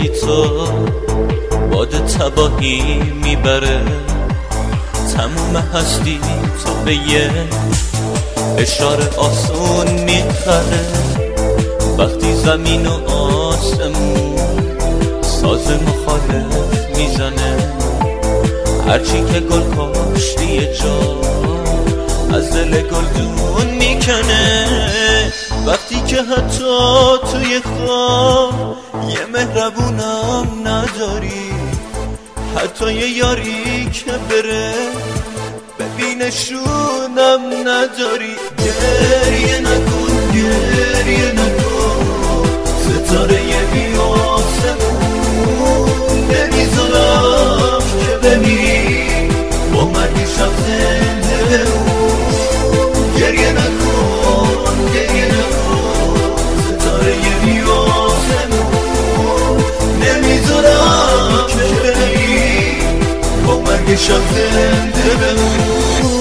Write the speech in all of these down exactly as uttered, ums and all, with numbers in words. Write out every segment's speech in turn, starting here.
بی تو باد تباهی میبره، تموم هستی تو به یه اشاره آسون میخره. وقتی زمین و آسمون ساز مخالف میزنه، هرچی که گل کاشتی یه جا از دل گلدون میکنه. وقتی که حتی توی خواب یه مهربونم نداری، حتی یه یاری که بره ببینشونم نداری. گریه نکن گریه نکن، ستاره یه بی آسمون نمیذارم که بمیری با مرگی شب زنده بمون. گریه نکن گریه نکن، ستاره یه بی آسمون نمیذارم که بمیری با مرگی شب زنده بمون.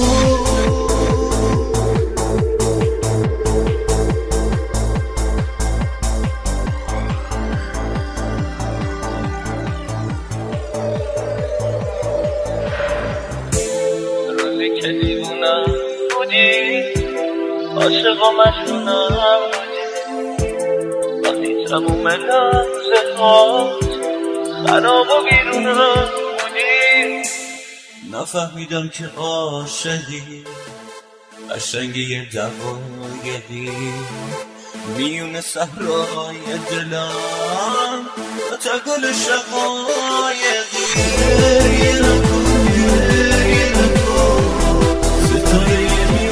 که دیوونم بودی، عاشق و مجنونم بودی، وقتی تموم لحظه هات خراب و بیرونم بودی. نفهمیدم که عاشقی قشنگی یه دقایقی میون صحرای دلم تا گل شقایقی. گریه نکن گریه نکن، ستاره بی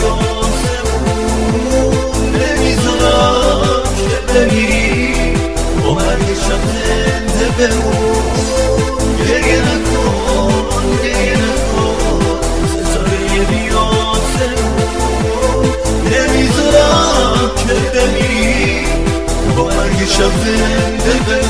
آسمون نمیذارم که بمیری با مرگ شب زنده بمون. گریه نکن گریه نکن، ستاره بی آسمون نمیذارم که بمیری با مرگ شب زنده بمون.